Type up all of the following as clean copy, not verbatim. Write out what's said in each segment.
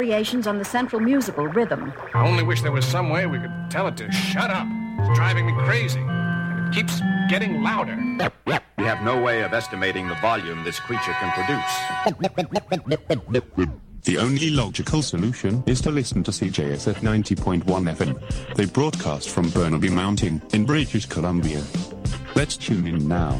variations on the central musical rhythm. I only wish there was some way we could tell it to shut up. It's driving me crazy. And it keeps getting louder. We have no way of estimating the volume this creature can produce. The only logical solution is to listen to CJS at 90.1 FM. They broadcast from Burnaby Mountain in British Columbia. Let's tune in now.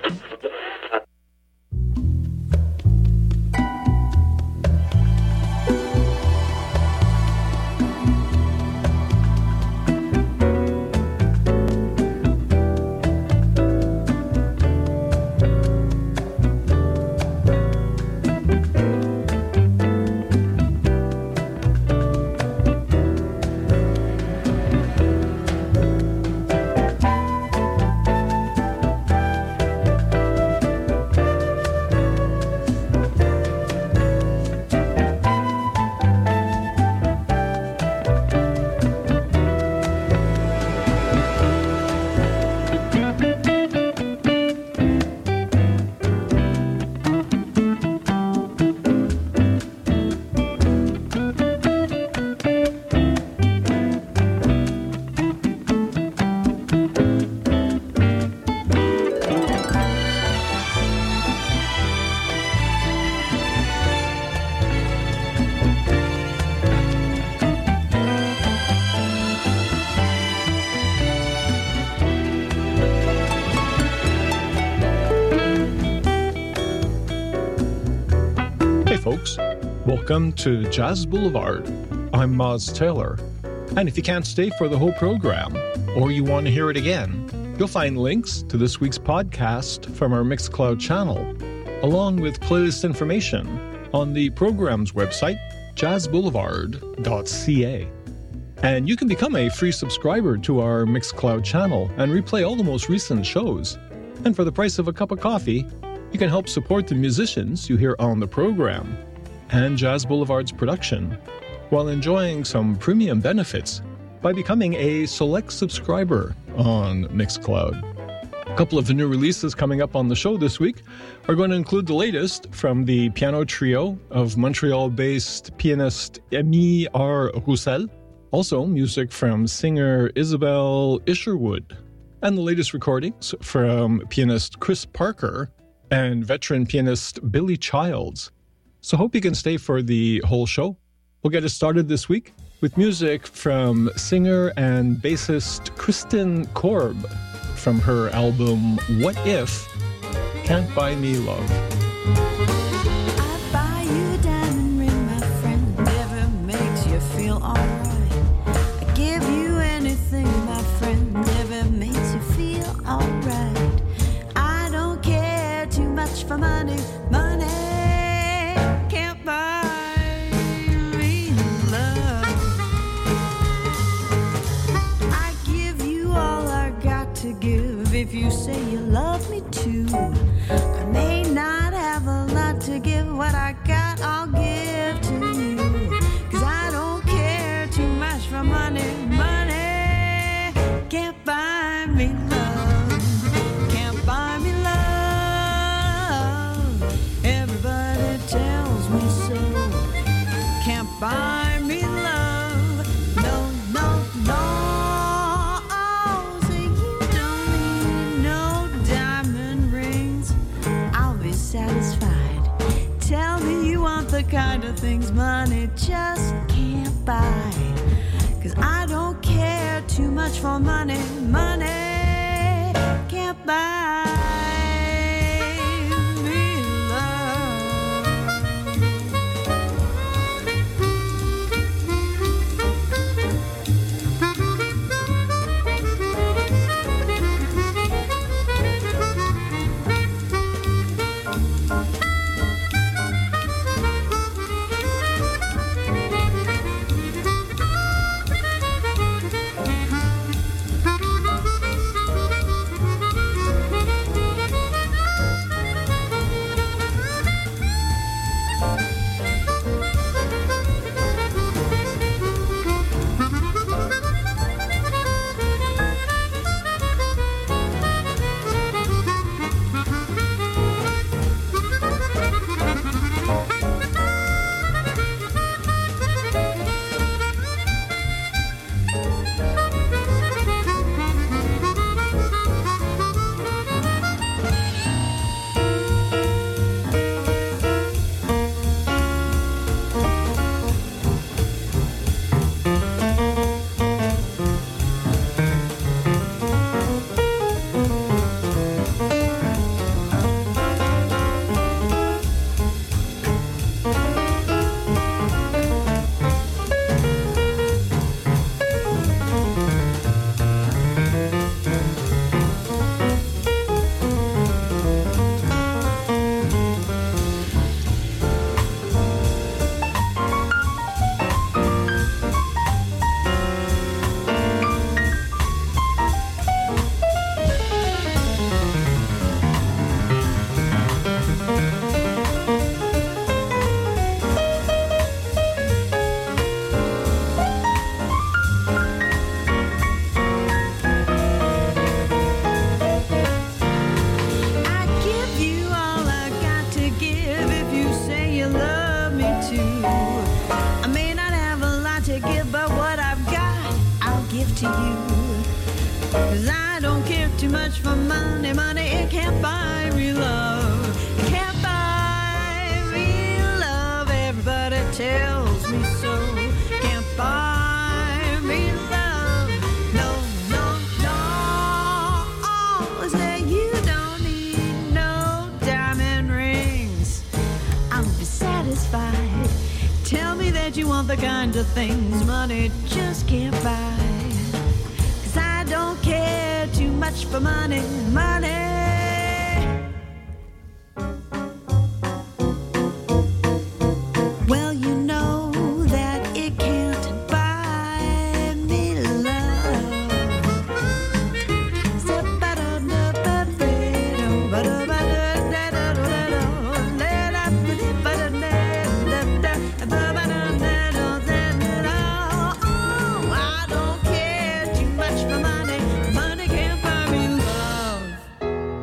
Folks, welcome to Jazz Boulevard. I'm Moz Taylor, and if you can't stay for the whole program, or you want to hear it again, you'll find links to this week's podcast from our Mixcloud channel, along with playlist information on the program's website, jazzboulevard.ca. And you can become a free subscriber to our Mixcloud channel and replay all the most recent shows. And for the price of a cup of coffee, you can help support the musicians you hear on the program and Jazz Boulevard's production while enjoying some premium benefits by becoming a select subscriber on Mixcloud. A couple of the new releases coming up on the show this week are going to include the latest from the piano trio of Montreal-based pianist Amy R. Roussel, also music from singer Isabel Isherwood, and the latest recordings from pianist Chris Parker and veteran pianist Billy Childs. So hope you can stay for the whole show. We'll get it started this week with music from singer and bassist Kristen Korb from her album What If? Can't Buy Me Love. I'd buy you a diamond ring, my friend, never makes you feel alright. I'd give you anything, my friend, never makes you feel alright. For money, money can't buy me love. I give you all I got to give if you say you love me too. I may not have a lot to give, what I got I'll give to you. 'Cause I don't care too much for money, money can't buy me love, can't buy me love. Tells me so. Can't buy me love. No, no, no. Oh, so you don't need no diamond rings. I'll be satisfied. Tell me you want the kind of things money just can't buy. 'Cause I don't care too much for money. Money can't buy. much for money. Money, it can't buy me love. It can't buy me love. Everybody tells me so. Can't buy me love. No, no, no. Say you don't need no diamond rings. I'll be satisfied. Tell me that you want the kind of things money just can't buy. 'Cause I don't care too much for money, money. Well, you know that it can't buy me love. Oh, I don't care too much for money. Money can't buy me love.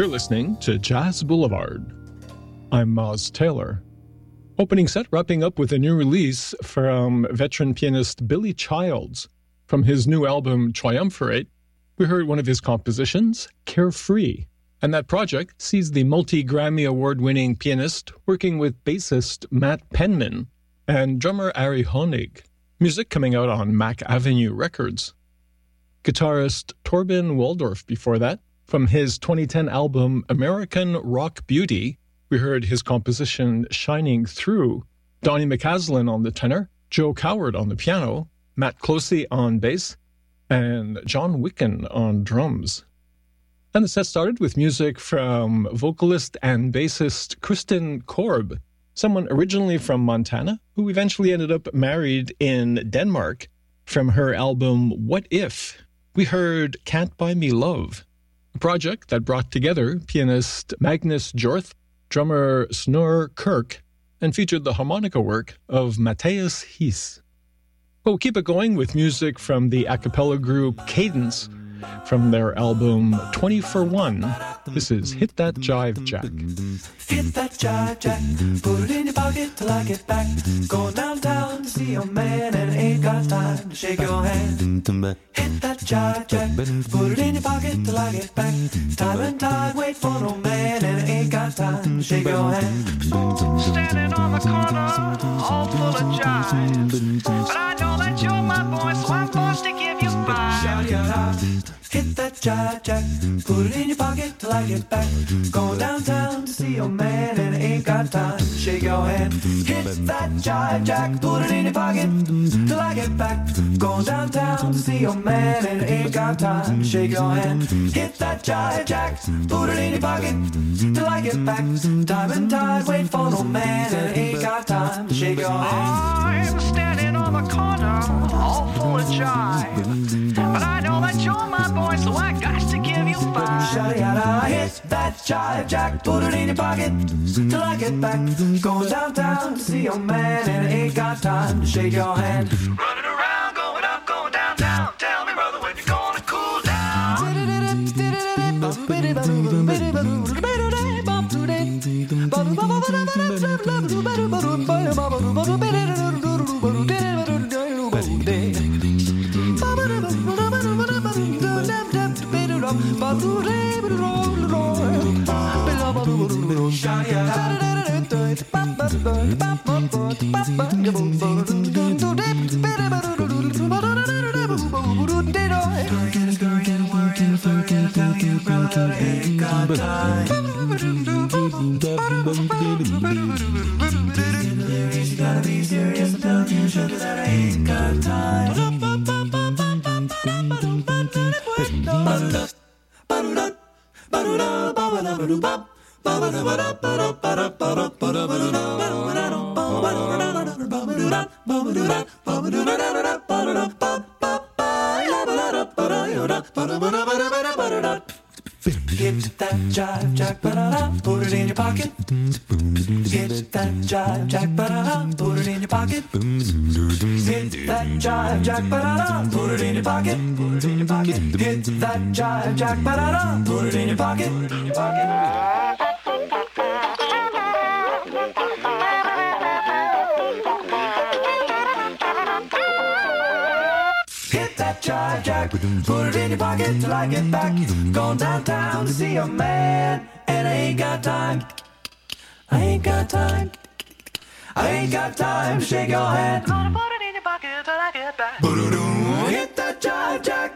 You're listening to Jazz Boulevard. I'm Moz Taylor. Opening set wrapping up with a new release from veteran pianist Billy Childs. From his new album Triumvirate, we heard one of his compositions, Carefree. And that project sees the multi-Grammy award-winning pianist working with bassist Matt Penman and drummer Ari Honig. Music coming out on Mac Avenue Records. Guitarist Torben Waldorf before that. From his 2010 album American Rock Beauty, we heard his composition Shining Through. Donnie McCaslin on the tenor, Joe Coward on the piano, Matt Closey on bass, and John Wicken on drums. And the set started with music from vocalist and bassist Kristen Korb, someone originally from Montana who eventually ended up married in Denmark. From her album What If, we heard Can't Buy Me Love, a project that brought together pianist Magnus Jorth, drummer Snorre Kirk, and featured the harmonica work of Matthias Hies. We'll keep it going with music from the a cappella group Cadence from their album 20 for 1. This is Hit That Jive Jack. Hit that jive jack, put it in your pocket till I get back. Going downtown to see your man and ain't got time to shake your hand. Hit that jive jack, put it in your pocket till I get back. Time and tide, wait for no man and ain't got time to shake your hand. Standing on the corner, all full of jive. But I know that you're my boy, so I'm forced to give you five. Hit that jive jack, put it in your pocket till I get back. Going downtown to see your man and ain't got time to shake your hand. Hit that jive jack, put it in your pocket till I get back. Going downtown to see your man and ain't got time to shake your hand. Hit that jive jack, put it in your pocket till I get back. Time and tide, wait for no man and ain't got time to shake your hand. I'm standing on the corner, all full of jive. But I know that you're my boy, so I got to give you five. Shawty, hit that jive jack, put it in your pocket till I get back. Going downtown to see your man and ain't got time to shake your hand. Running around, going up, going downtown. Tell me, brother, when you're gonna cool down. You gotta be serious, I'm telling you, sugar, that I ain't got time. Hit that jive jack, ba-da-da, put it in your pocket. Hit that jive jack, ba-da-da, put it in your pocket. Hit that jive jack, ba-da-da, put it in your pocket. Hit that jive jack, ba-da-da, put it in your pocket. Hit that jive jack, put it in your pocket till I get back. Going downtown to see your man, and I ain't got time. I ain't got time. I ain't got time to shake your hand. Gonna put it in your pocket till I get back. Hit that jive jack.